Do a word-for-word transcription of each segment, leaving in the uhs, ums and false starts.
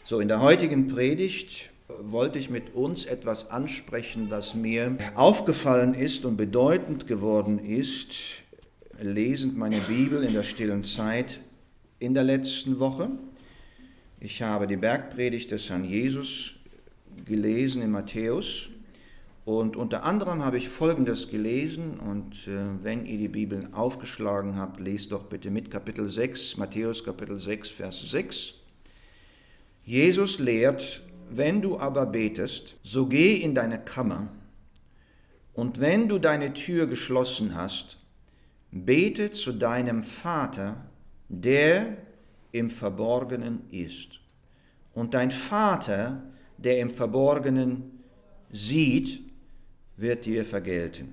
So, in der heutigen Predigt wollte ich mit uns etwas ansprechen, was mir aufgefallen ist und bedeutend geworden ist, lesend meine Bibel in der stillen Zeit in der letzten Woche. Ich habe die Bergpredigt des Herrn Jesus gelesen in Matthäus und unter anderem habe ich Folgendes gelesen und äh, wenn ihr die Bibeln aufgeschlagen habt, lest doch bitte mit Kapitel sechs, Matthäus Kapitel sechs, Vers sechs. Jesus lehrt: Wenn du aber betest, so geh in deine Kammer, und wenn du deine Tür geschlossen hast, bete zu deinem Vater, der im Verborgenen ist. Und dein Vater, der im Verborgenen sieht, wird dir vergelten.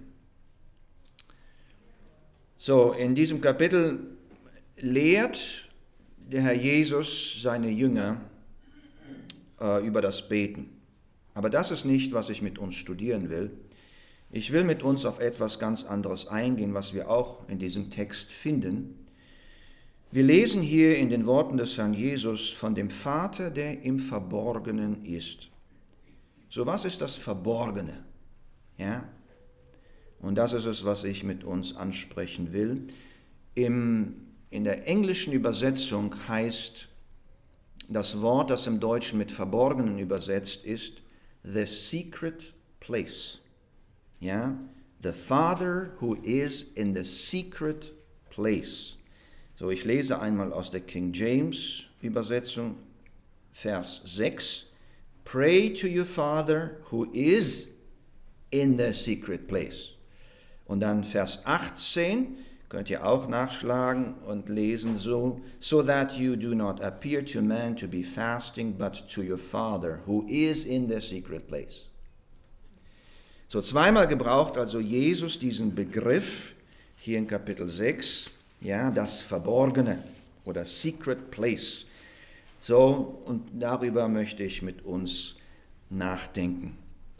So, in diesem Kapitel lehrt der Herr Jesus seine Jünger über das Beten. Aber das ist nicht, was ich mit uns studieren will. Ich will mit uns auf etwas ganz anderes eingehen, was wir auch in diesem Text finden. Wir lesen hier in den Worten des Herrn Jesus von dem Vater, der im Verborgenen ist. So, was ist das Verborgene? Ja? Und das ist es, was ich mit uns ansprechen will. Im, in der englischen Übersetzung heißt das Wort, das im Deutschen mit Verborgenen übersetzt ist, the secret place. Ja, the Father who is in the secret place. So, ich lese einmal aus der King James Übersetzung, Vers sechs. Pray to your Father who is in the secret place. Und dann Vers achtzehn. Könnt ihr auch nachschlagen und lesen so, so that you do not appear to man to be fasting, but to your Father, who is in the secret place. So, zweimal gebraucht also Jesus diesen Begriff hier in Kapitel sechs, ja, das Verborgene oder secret place. So, und darüber möchte ich mit uns nachdenken.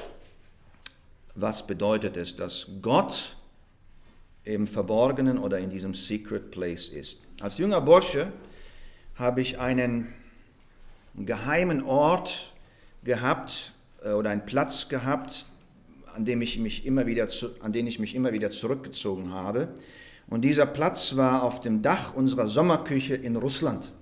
Was bedeutet es, dass Gott im Verborgenen oder in diesem Secret Place ist? Als junger Bursche habe ich einen geheimen Ort gehabt äh, oder einen Platz gehabt, an dem ich mich immer wieder zu, an den ich mich immer wieder zurückgezogen habe. Und dieser Platz war auf dem Dach unserer Sommerküche in Russland.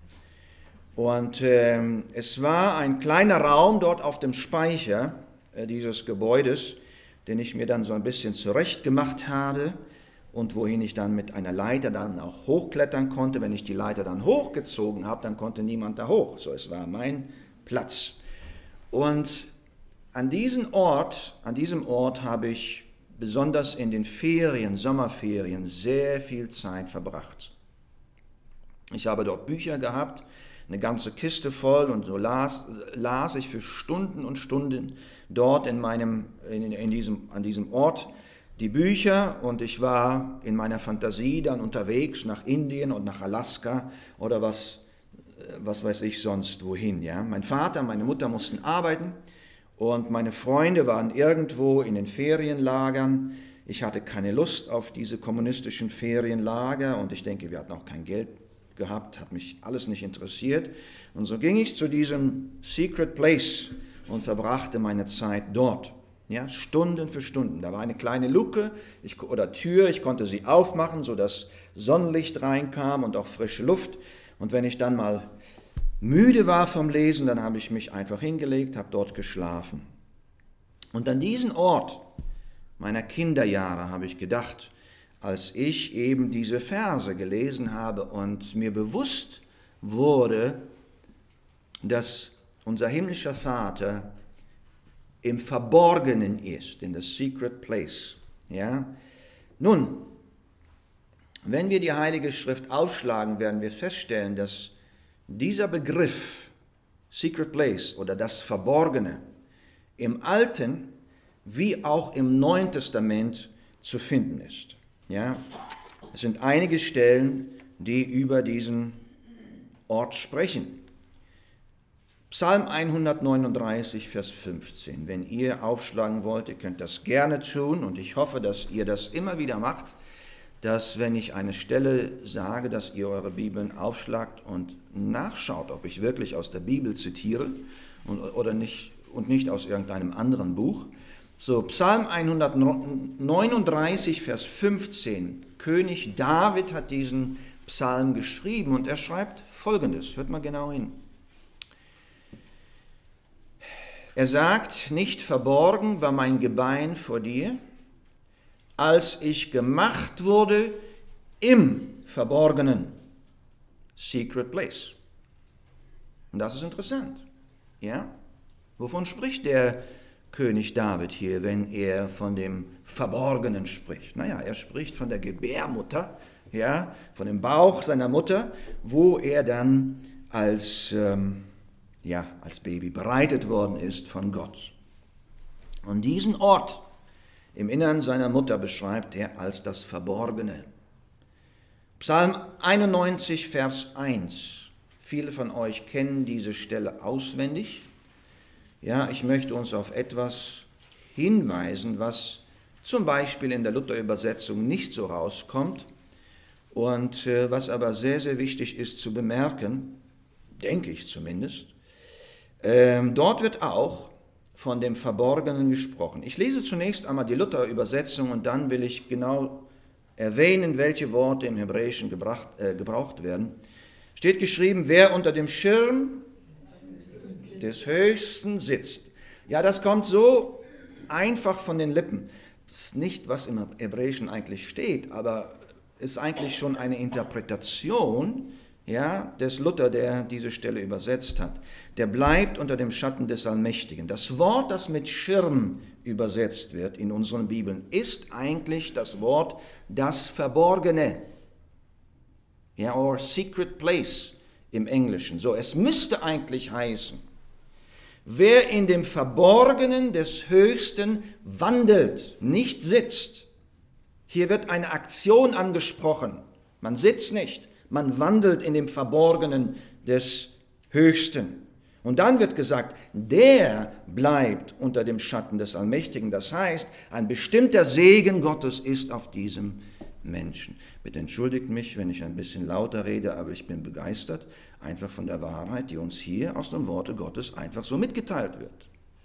Und äh, es war ein kleiner Raum dort auf dem Speicher äh, dieses Gebäudes, den ich mir dann so ein bisschen zurecht gemacht habe und wohin ich dann mit einer Leiter dann auch hochklettern konnte. Wenn ich die Leiter dann hochgezogen habe, dann konnte niemand da hoch. So, es war mein Platz. Und an diesem Ort, an diesem Ort habe ich besonders in den Ferien, Sommerferien, sehr viel Zeit verbracht. Ich habe dort Bücher gehabt, eine ganze Kiste voll, und so las, las ich für Stunden und Stunden dort in meinem, in, in diesem, an diesem Ort die Bücher, und ich war in meiner Fantasie dann unterwegs nach Indien und nach Alaska oder was, was weiß ich sonst wohin. Ja? Mein Vater, meine Mutter mussten arbeiten und meine Freunde waren irgendwo in den Ferienlagern. Ich hatte keine Lust auf diese kommunistischen Ferienlager und ich denke, wir hatten auch kein Geld gehabt, hat mich alles nicht interessiert. Und so ging ich zu diesem Secret Place und verbrachte meine Zeit dort. Ja, Stunden für Stunden. Da war eine kleine Luke ich, oder Tür, ich konnte sie aufmachen, sodass Sonnenlicht reinkam und auch frische Luft. Und wenn ich dann mal müde war vom Lesen, dann habe ich mich einfach hingelegt, habe dort geschlafen. Und an diesen Ort meiner Kinderjahre habe ich gedacht, als ich eben diese Verse gelesen habe und mir bewusst wurde, dass unser himmlischer Vater im Verborgenen ist, in the secret place. Ja? Nun, wenn wir die Heilige Schrift aufschlagen, werden wir feststellen, dass dieser Begriff secret place oder das Verborgene im Alten wie auch im Neuen Testament zu finden ist. Ja, es sind einige Stellen, die über diesen Ort sprechen. Psalm hundertneununddreißig, Vers fünfzehn. Wenn ihr aufschlagen wollt, ihr könnt das gerne tun und ich hoffe, dass ihr das immer wieder macht. dass wenn ich eine Stelle sage, dass ihr eure Bibeln aufschlagt und nachschaut, ob ich wirklich aus der Bibel zitiere und, oder nicht, und nicht aus irgendeinem anderen Buch. So, Psalm hundertneununddreißig, Vers fünfzehn. König David hat diesen Psalm geschrieben und er schreibt Folgendes. Hört mal genau hin. Er sagt, nicht verborgen war mein Gebein vor dir, als ich gemacht wurde im Verborgenen. Secret place. Und das ist interessant. Ja? Wovon spricht der König David hier, wenn er von dem Verborgenen spricht? Naja, er spricht von der Gebärmutter, ja, von dem Bauch seiner Mutter, wo er dann als, ähm, ja, als Baby bereitet worden ist von Gott. Und diesen Ort im Innern seiner Mutter beschreibt er als das Verborgene. Psalm einundneunzig, Vers eins. Viele von euch kennen diese Stelle auswendig. Ja, ich möchte uns auf etwas hinweisen, was zum Beispiel in der Luther-Übersetzung nicht so rauskommt und äh, was aber sehr, sehr wichtig ist zu bemerken, denke ich zumindest. Ähm, dort wird auch von dem Verborgenen gesprochen. Ich lese zunächst einmal die Luther-Übersetzung und dann will ich genau erwähnen, welche Worte im Hebräischen gebracht, äh, gebraucht werden. Steht geschrieben, wer unter dem Schirm des Höchsten sitzt. Ja, das kommt so einfach von den Lippen. Das ist nicht, was im Hebräischen eigentlich steht, aber ist eigentlich schon eine Interpretation, ja, des Luther, der diese Stelle übersetzt hat. Der bleibt unter dem Schatten des Allmächtigen. Das Wort, das mit Schirm übersetzt wird in unseren Bibeln, ist eigentlich das Wort das Verborgene. Ja, or secret place im Englischen. So, es müsste eigentlich heißen, wer in dem Verborgenen des Höchsten wandelt, nicht sitzt. Hier wird eine Aktion angesprochen. Man sitzt nicht. Man wandelt in dem Verborgenen des Höchsten. Und dann wird gesagt, der bleibt unter dem Schatten des Allmächtigen. Das heißt, ein bestimmter Segen Gottes ist auf diesem Menschen. Bitte entschuldigt mich, wenn ich ein bisschen lauter rede, aber ich bin begeistert einfach von der Wahrheit, die uns hier aus dem Worte Gottes einfach so mitgeteilt wird.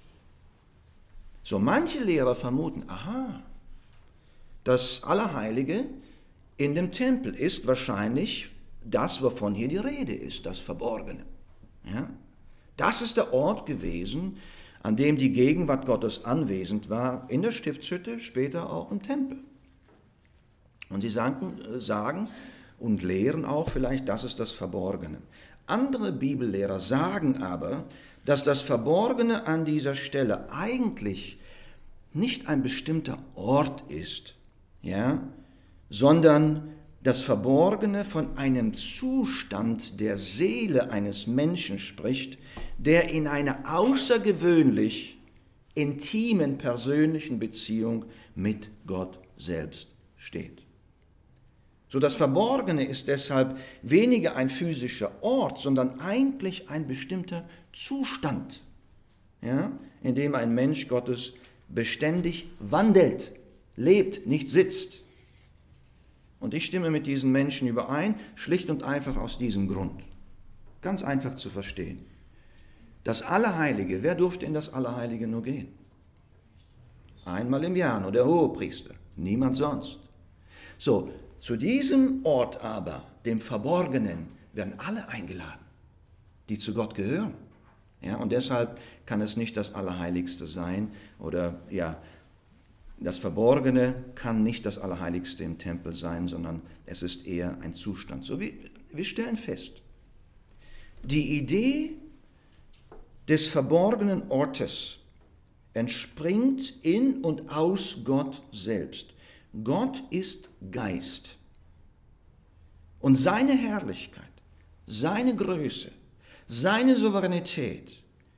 So manche Lehrer vermuten, aha, das Allerheilige in dem Tempel ist wahrscheinlich das, wovon hier die Rede ist, das Verborgene. Ja? Das ist der Ort gewesen, an dem die Gegenwart Gottes anwesend war, in der Stiftshütte, später auch im Tempel. Und sie sagen, sagen und lehren auch vielleicht, das ist das Verborgene. Andere Bibellehrer sagen aber, dass das Verborgene an dieser Stelle eigentlich nicht ein bestimmter Ort ist, ja, sondern das Verborgene von einem Zustand der Seele eines Menschen spricht, der in einer außergewöhnlich intimen persönlichen Beziehung mit Gott selbst steht. So, das Verborgene ist deshalb weniger ein physischer Ort, sondern eigentlich ein bestimmter Zustand, ja, in dem ein Mensch Gottes beständig wandelt, lebt, nicht sitzt. Und ich stimme mit diesen Menschen überein, schlicht und einfach aus diesem Grund. Ganz einfach zu verstehen. Das Allerheilige, wer durfte in das Allerheilige nur gehen? Einmal im Jahr, nur der Hohepriester, niemand sonst. So, zu diesem Ort aber, dem Verborgenen, werden alle eingeladen, die zu Gott gehören. Ja, und deshalb kann es nicht das Allerheiligste sein oder ja, das Verborgene kann nicht das Allerheiligste im Tempel sein, sondern es ist eher ein Zustand. So, wir, wir stellen fest, die Idee des verborgenen Ortes entspringt in und aus Gott selbst. Gott ist Geist. Und seine Herrlichkeit, seine Größe, seine Souveränität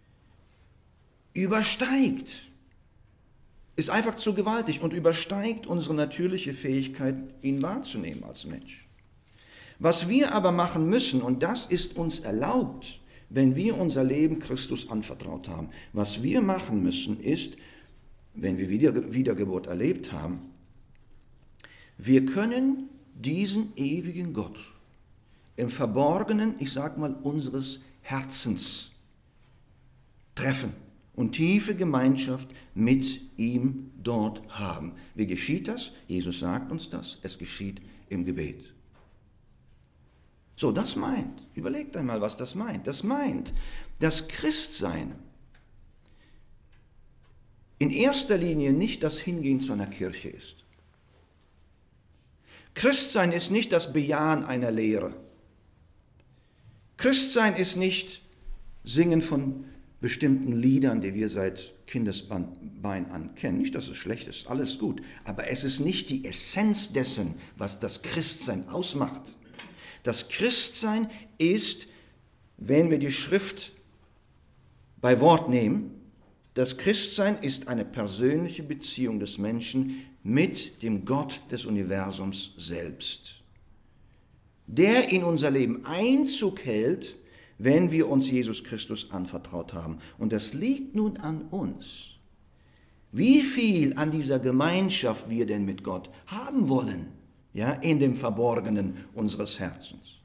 übersteigt, ist einfach zu gewaltig und übersteigt unsere natürliche Fähigkeit, ihn wahrzunehmen als Mensch. Was wir aber machen müssen, und das ist uns erlaubt, wenn wir unser Leben Christus anvertraut haben, was wir machen müssen, ist, wenn wir Wiedergeburt erlebt haben, Wir können diesen ewigen Gott im Verborgenen, ich sag mal, unseres Herzens treffen und tiefe Gemeinschaft mit ihm dort haben. Wie geschieht das? Jesus sagt uns das, es geschieht im Gebet. So, das meint, überlegt einmal, was das meint. Das meint, dass Christsein in erster Linie nicht das Hingehen zu einer Kirche ist. Christsein ist nicht das Bejahen einer Lehre. Christsein ist nicht Singen von bestimmten Liedern, die wir seit Kindesbein an kennen. Nicht, dass es schlecht ist, alles gut. Aber es ist nicht die Essenz dessen, was das Christsein ausmacht. Das Christsein ist, wenn wir die Schrift bei Wort nehmen, das Christsein ist eine persönliche Beziehung des Menschen mit dem Gott des Universums selbst, der in unser Leben Einzug hält, wenn wir uns Jesus Christus anvertraut haben. Und das liegt nun an uns, wie viel an dieser Gemeinschaft wir denn mit Gott haben wollen, ja, in dem Verborgenen unseres Herzens.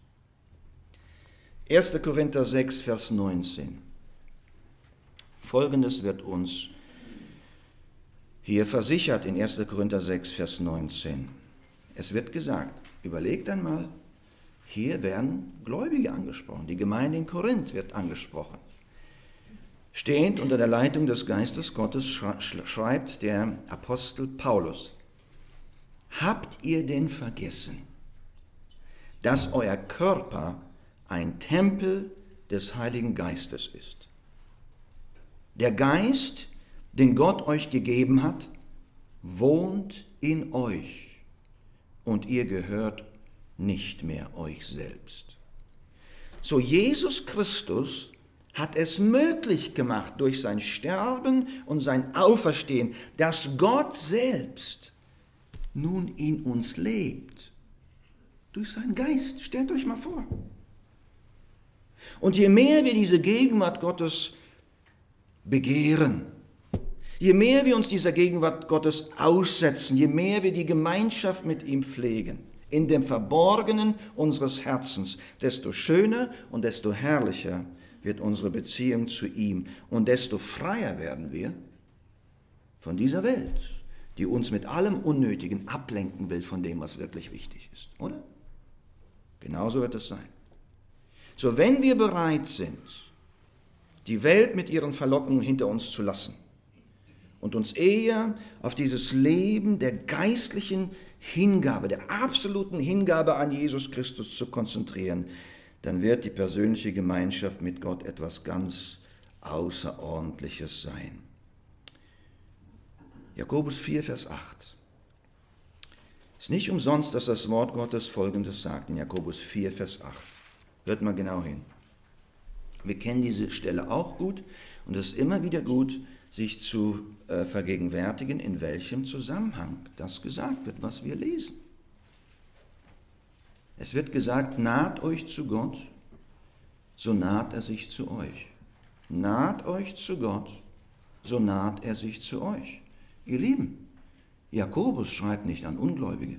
erster Korinther sechs, Vers neunzehn. Folgendes wird uns hier versichert in erster Korinther sechs, Vers neunzehn. Es wird gesagt, überlegt einmal, hier werden Gläubige angesprochen, die Gemeinde in Korinth wird angesprochen. Stehend unter der Leitung des Geistes Gottes schreibt der Apostel Paulus: Habt ihr denn vergessen, dass euer Körper ein Tempel des Heiligen Geistes ist? Der Geist, den Gott euch gegeben hat, wohnt in euch und ihr gehört nicht mehr euch selbst. So, Jesus Christus hat es möglich gemacht durch sein Sterben und sein Auferstehen, dass Gott selbst nun in uns lebt. Durch seinen Geist. Stellt euch mal vor. Und je mehr wir diese Gegenwart Gottes begehren, je mehr wir uns dieser Gegenwart Gottes aussetzen, je mehr wir die Gemeinschaft mit ihm pflegen, in dem Verborgenen unseres Herzens, desto schöner und desto herrlicher wird unsere Beziehung zu ihm und desto freier werden wir von dieser Welt, die uns mit allem Unnötigen ablenken will von dem, was wirklich wichtig ist, oder? Genauso wird es sein. So, wenn wir bereit sind, die Welt mit ihren Verlockungen hinter uns zu lassen und uns eher auf dieses Leben der geistlichen Hingabe, der absoluten Hingabe an Jesus Christus zu konzentrieren, dann wird die persönliche Gemeinschaft mit Gott etwas ganz Außerordentliches sein. Jakobus vier, Vers acht. Es ist nicht umsonst, dass das Wort Gottes Folgendes sagt, in Jakobus vier, Vers acht. Hört mal genau hin. Wir kennen diese Stelle auch gut und es ist immer wieder gut, sich zu äh, vergegenwärtigen, in welchem Zusammenhang das gesagt wird, was wir lesen. Es wird gesagt, naht euch zu Gott, so naht er sich zu euch. Naht euch zu Gott, so naht er sich zu euch. Ihr Lieben, Jakobus schreibt nicht an Ungläubige.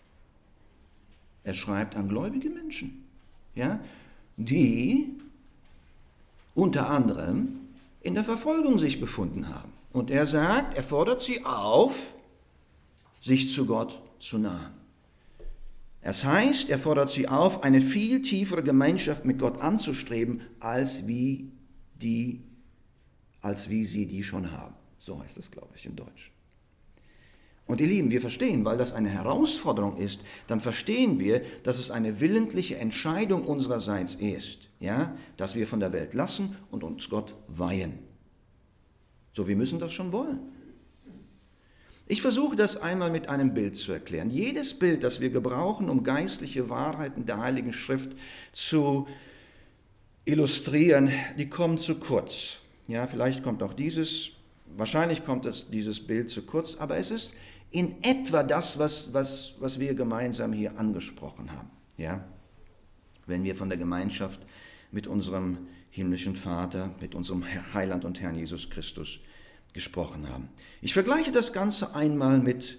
Er schreibt an gläubige Menschen, ja, die unter anderem in der Verfolgung sich befunden haben. Und er sagt, er fordert sie auf, sich zu Gott zu nahen. Es heißt, er fordert sie auf, eine viel tiefere Gemeinschaft mit Gott anzustreben, als wie, die, als wie sie die schon haben. So heißt es, glaube ich, im Deutschen. Und ihr Lieben, wir verstehen, weil das eine Herausforderung ist, dann verstehen wir, dass es eine willentliche Entscheidung unsererseits ist, ja, dass wir von der Welt lassen und uns Gott weihen. So, wir müssen das schon wollen. Ich versuche das einmal mit einem Bild zu erklären. Jedes Bild, das wir gebrauchen, um geistliche Wahrheiten der Heiligen Schrift zu illustrieren, die kommen zu kurz. Ja, vielleicht kommt auch dieses, wahrscheinlich kommt das, dieses Bild zu kurz, aber es ist in etwa das, was, was, was wir gemeinsam hier angesprochen haben. Ja? Wenn wir von der Gemeinschaft mit unserem himmlischen Vater, mit unserem Heiland und Herrn Jesus Christus gesprochen haben. Ich vergleiche das Ganze einmal mit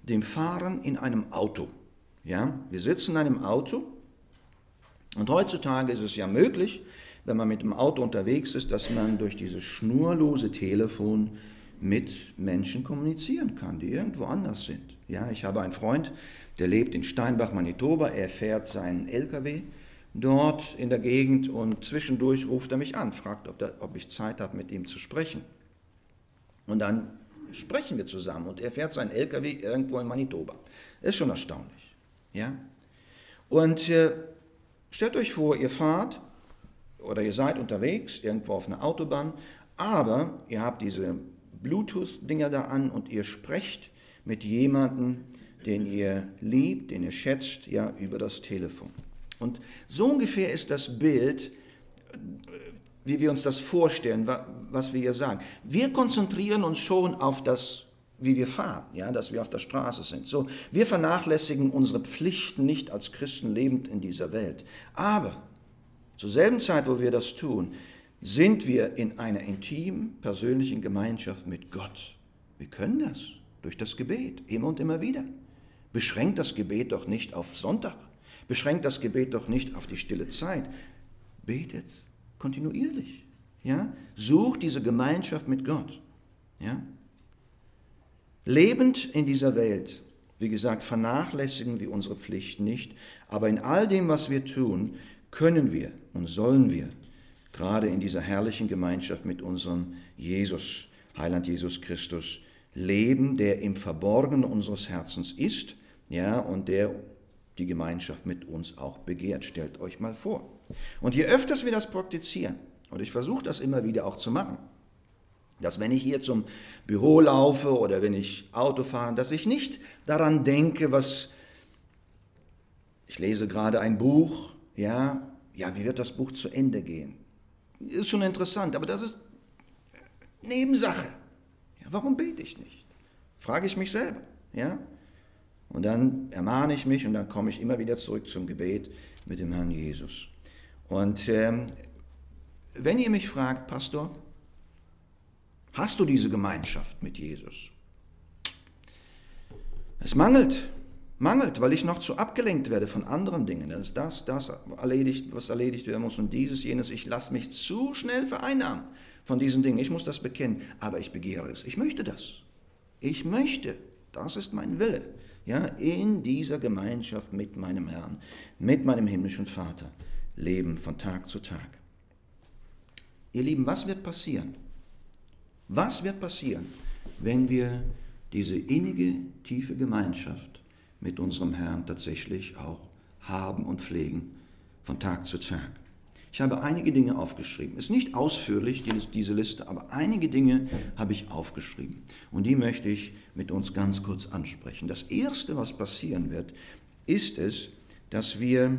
dem Fahren in einem Auto. Ja, wir sitzen in einem Auto und heutzutage ist es ja möglich, wenn man mit dem Auto unterwegs ist, dass man durch dieses schnurlose Telefon mit Menschen kommunizieren kann, die irgendwo anders sind. Ja, ich habe einen Freund, der lebt in Steinbach, Manitoba, er fährt seinen L K W dort in der Gegend und zwischendurch ruft er mich an, fragt, ob, der, ob ich Zeit habe, mit ihm zu sprechen. Und dann sprechen wir zusammen und er fährt seinen L K W irgendwo in Manitoba. Das ist schon erstaunlich. Ja? Und äh, stellt euch vor, ihr fahrt oder ihr seid unterwegs, irgendwo auf einer Autobahn, aber ihr habt diese Bluetooth-Dinger da an und ihr sprecht mit jemandem, den ihr liebt, den ihr schätzt, ja, über das Telefon. Und so ungefähr ist das Bild, wie wir uns das vorstellen, was wir hier sagen. Wir konzentrieren uns schon auf das, wie wir fahren, ja, dass wir auf der Straße sind. So, wir vernachlässigen unsere Pflichten nicht als Christen lebend in dieser Welt. Aber zur selben Zeit, wo wir das tun, sind wir in einer intimen, persönlichen Gemeinschaft mit Gott. Wir können das durch das Gebet, immer und immer wieder. Beschränkt das Gebet doch nicht auf Sonntag. Beschränkt das Gebet doch nicht auf die stille Zeit. Betet kontinuierlich. Ja? Sucht diese Gemeinschaft mit Gott. Ja? Lebend in dieser Welt, wie gesagt, vernachlässigen wir unsere Pflichten nicht, aber in all dem, was wir tun, können wir und sollen wir, gerade in dieser herrlichen Gemeinschaft mit unserem Jesus, Heiland Jesus Christus, leben, der im Verborgenen unseres Herzens ist, ja, und der die Gemeinschaft mit uns auch begehrt. Stellt euch mal vor. Und je öfters wir das praktizieren, und ich versuche das immer wieder auch zu machen, dass wenn ich hier zum Büro laufe oder wenn ich Auto fahre, dass ich nicht daran denke, was, ich lese gerade ein Buch, ja, ja, wie wird das Buch zu Ende gehen? Ist schon interessant, aber das ist Nebensache. Ja, warum bete ich nicht? Frage ich mich selber, ja. Und dann ermahne ich mich und dann komme ich immer wieder zurück zum Gebet mit dem Herrn Jesus. Und ähm, wenn ihr mich fragt, Pastor, hast du diese Gemeinschaft mit Jesus? Es mangelt, mangelt, weil ich noch zu abgelenkt werde von anderen Dingen. Das ist das, das erledigt, was erledigt werden muss und dieses, jenes. Ich lasse mich zu schnell vereinnahmen von diesen Dingen. Ich muss das bekennen, aber ich begehre es. Ich möchte das. Ich möchte, das ist mein Wille, ja, in dieser Gemeinschaft mit meinem Herrn, mit meinem himmlischen Vater leben von Tag zu Tag. Ihr Lieben, was wird passieren? Was wird passieren, wenn wir diese innige, tiefe Gemeinschaft mit unserem Herrn tatsächlich auch haben und pflegen von Tag zu Tag? Ich habe einige Dinge aufgeschrieben. Es ist nicht ausführlich, diese Liste, aber einige Dinge habe ich aufgeschrieben. Und die möchte ich mit uns ganz kurz ansprechen. Das Erste, was passieren wird, ist es, dass wir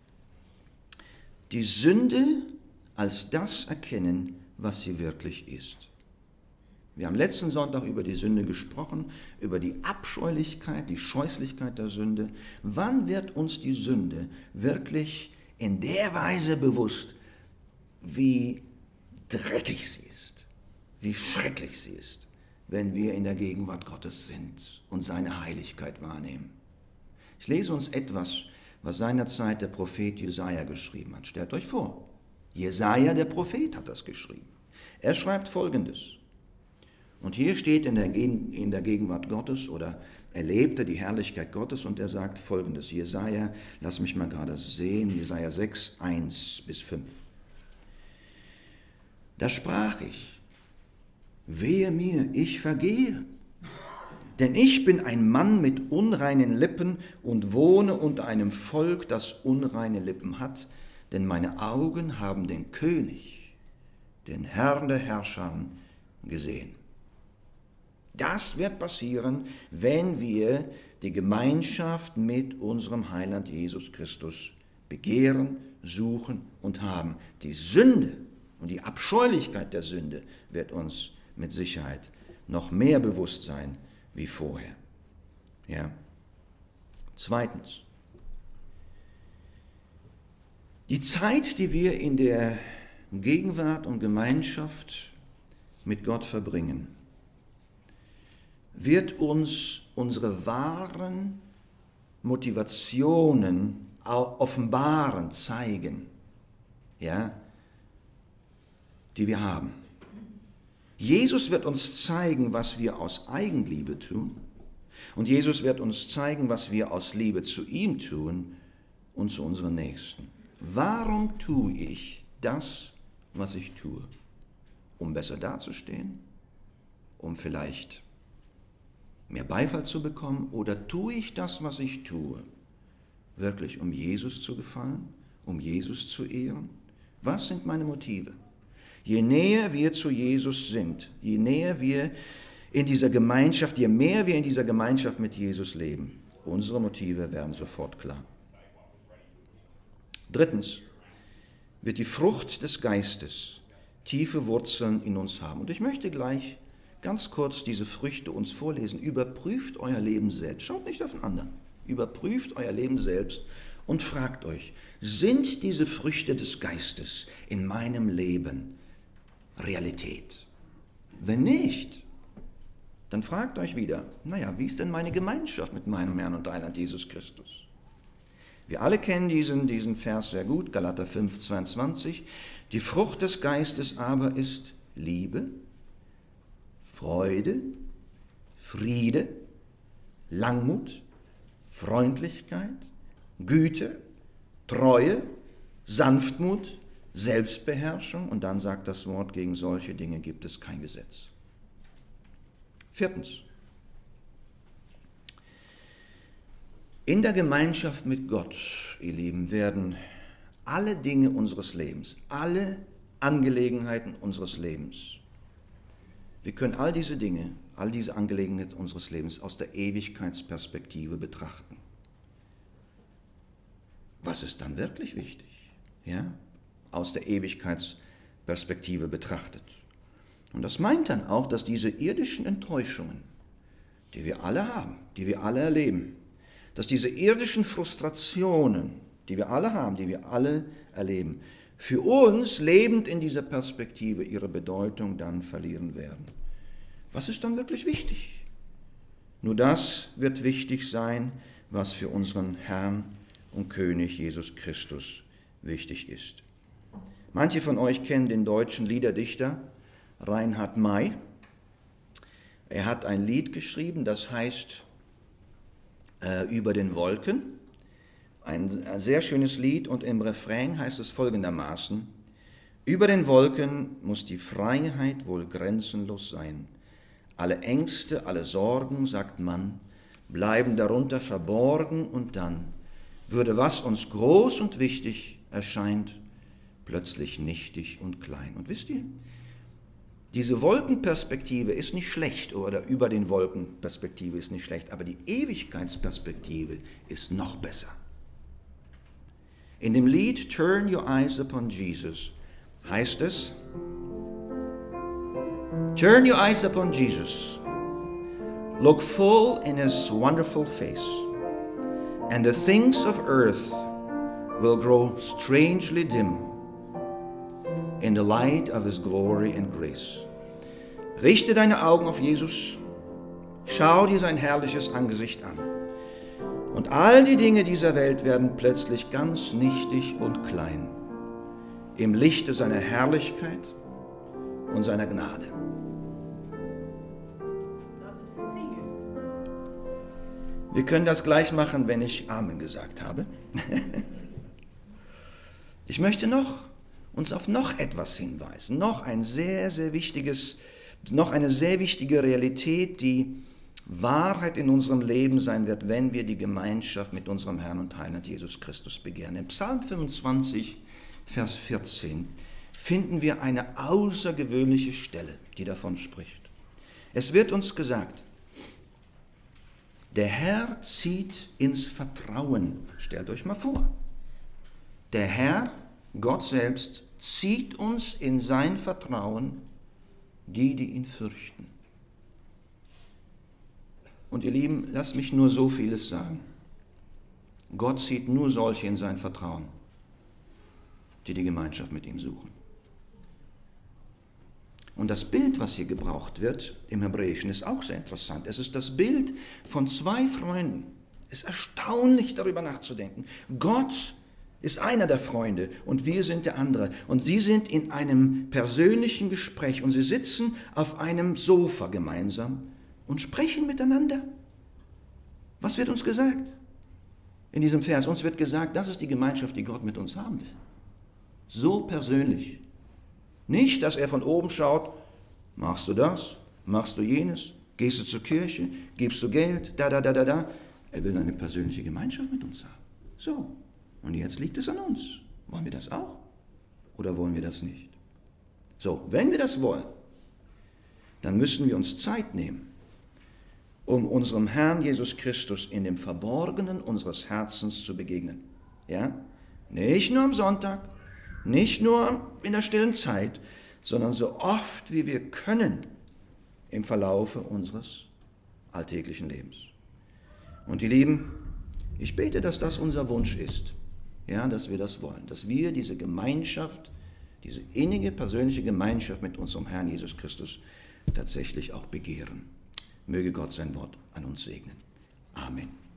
die Sünde als das erkennen, was sie wirklich ist. Wir haben letzten Sonntag über die Sünde gesprochen, über die Abscheulichkeit, die Scheußlichkeit der Sünde. Wann wird uns die Sünde wirklich in der Weise bewusst, wie dreckig sie ist, wie schrecklich sie ist, wenn wir in der Gegenwart Gottes sind und seine Heiligkeit wahrnehmen? Ich lese uns etwas, was seinerzeit der Prophet Jesaja geschrieben hat. Stellt euch vor, Jesaja, der Prophet, hat das geschrieben. Er schreibt Folgendes. Und hier steht in der, in der Gegenwart Gottes oder erlebte die Herrlichkeit Gottes und er sagt Folgendes. Jesaja, lass mich mal gerade sehen, Jesaja sechs, eins bis fünf. Da sprach ich, wehe mir, ich vergehe, denn ich bin ein Mann mit unreinen Lippen und wohne unter einem Volk, das unreine Lippen hat, denn meine Augen haben den König, den Herrn der Herrscher, gesehen. Das wird passieren, wenn wir die Gemeinschaft mit unserem Heiland Jesus Christus begehren, suchen und haben. Die Sünde und die Abscheulichkeit der Sünde wird uns mit Sicherheit noch mehr bewusst sein wie vorher. Ja. Zweitens, die Zeit, die wir in der Gegenwart und Gemeinschaft mit Gott verbringen, wird uns unsere wahren Motivationen offenbaren, zeigen, ja, die wir haben. Jesus wird uns zeigen, was wir aus Eigenliebe tun, und Jesus wird uns zeigen, was wir aus Liebe zu ihm tun und zu unseren Nächsten. Warum tue ich das, was ich tue? Um besser dazustehen? Um vielleicht mehr Beifall zu bekommen? Oder tue ich das, was ich tue, wirklich um Jesus zu gefallen, um Jesus zu ehren? Was sind meine Motive? Je näher wir zu Jesus sind, je näher wir in dieser Gemeinschaft, je mehr wir in dieser Gemeinschaft mit Jesus leben, unsere Motive werden sofort klar. Drittens wird die Frucht des Geistes tiefe Wurzeln in uns haben. Und ich möchte gleich ganz kurz diese Früchte uns vorlesen. Überprüft euer Leben selbst. Schaut nicht auf den anderen. Überprüft euer Leben selbst und fragt euch, sind diese Früchte des Geistes in meinem Leben Realität? Wenn nicht, dann fragt euch wieder, naja, wie ist denn meine Gemeinschaft mit meinem Herrn und Heiland Jesus Christus? Wir alle kennen diesen, diesen Vers sehr gut, Galater fünf, zweiundzwanzig. Die Frucht des Geistes aber ist Liebe, Freude, Friede, Langmut, Freundlichkeit, Güte, Treue, Sanftmut, Selbstbeherrschung. Und dann sagt das Wort, gegen solche Dinge gibt es kein Gesetz. Viertens. In der Gemeinschaft mit Gott, ihr Lieben, werden alle Dinge unseres Lebens, alle Angelegenheiten unseres Lebens, wir können all diese Dinge, all diese Angelegenheiten unseres Lebens aus der Ewigkeitsperspektive betrachten. Was ist dann wirklich wichtig? Ja? Aus der Ewigkeitsperspektive betrachtet. Und das meint dann auch, dass diese irdischen Enttäuschungen, die wir alle haben, die wir alle erleben, dass diese irdischen Frustrationen, die wir alle haben, die wir alle erleben, für uns lebend in dieser Perspektive ihre Bedeutung dann verlieren werden. Was ist dann wirklich wichtig? Nur das wird wichtig sein, was für unseren Herrn und König Jesus Christus wichtig ist. Manche von euch kennen den deutschen Liederdichter Reinhard May. Er hat ein Lied geschrieben, das heißt äh, Über den Wolken. Ein, ein sehr schönes Lied, und im Refrain heißt es folgendermaßen: Über den Wolken muss die Freiheit wohl grenzenlos sein. Alle Ängste, alle Sorgen, sagt man, bleiben darunter verborgen, und dann würde, was uns groß und wichtig erscheint, plötzlich nichtig und klein. Und wisst ihr, diese Wolkenperspektive ist nicht schlecht, oder über den Wolkenperspektive ist nicht schlecht, aber die Ewigkeitsperspektive ist noch besser. In dem Lied Turn Your Eyes Upon Jesus heißt es, Turn your eyes upon Jesus, look full in his wonderful face, and the things of earth will grow strangely dim in the light of his glory and grace. Richte deine Augen auf Jesus, schau dir sein herrliches Angesicht an, und all die Dinge dieser Welt werden plötzlich ganz nichtig und klein im Lichte seiner Herrlichkeit und seiner Gnade. Wir können das gleich machen, wenn ich Amen gesagt habe. Ich möchte noch uns auf noch etwas hinweisen, noch ein sehr, sehr wichtiges, noch eine sehr wichtige Realität, die Wahrheit in unserem Leben sein wird, wenn wir die Gemeinschaft mit unserem Herrn und Heiland Jesus Christus begehren. In Psalm fünfundzwanzig, Vers vierzehn, finden wir eine außergewöhnliche Stelle, die davon spricht. Es wird uns gesagt, der Herr zieht ins Vertrauen. Stellt euch mal vor, der Herr, Gott selbst, zieht uns in sein Vertrauen, die, die ihn fürchten. Und ihr Lieben, lasst mich nur so vieles sagen. Gott zieht nur solche in sein Vertrauen, die die Gemeinschaft mit ihm suchen. Und das Bild, was hier gebraucht wird im Hebräischen, ist auch sehr interessant. Es ist das Bild von zwei Freunden. Es ist erstaunlich, darüber nachzudenken. Gott ist einer der Freunde und wir sind der andere. Und sie sind in einem persönlichen Gespräch und sie sitzen auf einem Sofa gemeinsam und sprechen miteinander. Was wird uns gesagt? In diesem Vers, uns wird gesagt, das ist die Gemeinschaft, die Gott mit uns haben will. So persönlich. Nicht, dass er von oben schaut, machst du das, machst du jenes, gehst du zur Kirche, gibst du Geld, da, da, da, da, da. Er will eine persönliche Gemeinschaft mit uns haben. So, und jetzt liegt es an uns. Wollen wir das auch? Oder wollen wir das nicht? So, wenn wir das wollen, dann müssen wir uns Zeit nehmen, um unserem Herrn Jesus Christus in dem Verborgenen unseres Herzens zu begegnen. Ja? Nicht nur am Sonntag, nicht nur in der stillen Zeit, sondern so oft wie wir können im Verlaufe unseres alltäglichen Lebens. Und die Lieben, ich bete, dass das unser Wunsch ist, ja, dass wir das wollen, dass wir diese Gemeinschaft, diese innige persönliche Gemeinschaft mit unserem Herrn Jesus Christus tatsächlich auch begehren. Möge Gott sein Wort an uns segnen. Amen.